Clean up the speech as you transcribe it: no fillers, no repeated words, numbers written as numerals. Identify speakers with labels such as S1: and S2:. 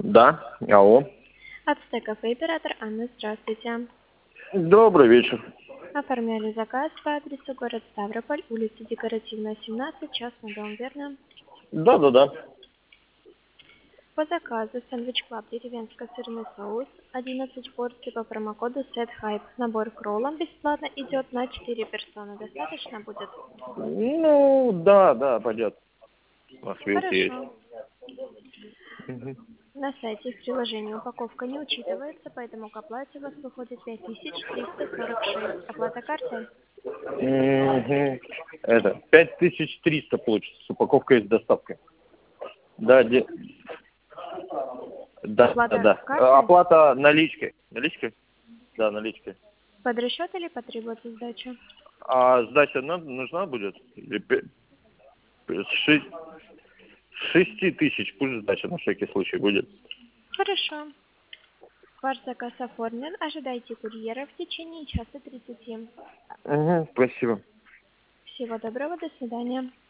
S1: Да, алло.
S2: Ацтеков и оператор Анна, здравствуйте.
S1: Добрый вечер.
S2: Оформляли заказ по адресу город Ставрополь, улица Декоративная, 17, частный дом, верно?
S1: Да.
S2: По заказу сэндвич клаб деревенско-сырный соус, 11 порций по промокоду SETHYPE. Набор к роллам бесплатно идет на 4 персоны. Достаточно будет?
S1: Ну, да, пойдет. У нас вилки есть.
S2: Хорошо.
S1: Мгм.
S2: На сайте в приложении упаковка не учитывается, поэтому к оплате у вас выходит 5346. Оплата картой?
S1: Мгм. Это 5300 получится с упаковкой и с доставкой. Да,
S2: Оплата
S1: да.
S2: картой?
S1: Оплата наличкой. Наличкой? Да, наличкой.
S2: Под расчет или потребуется сдача?
S1: А сдача нужна будет? Или с 6000 пусть сдача на всякий случай будет.
S2: Хорошо. Ваш заказ оформлен. Ожидайте курьера в течение часа 30.
S1: Угу, спасибо.
S2: Всего доброго. До свидания.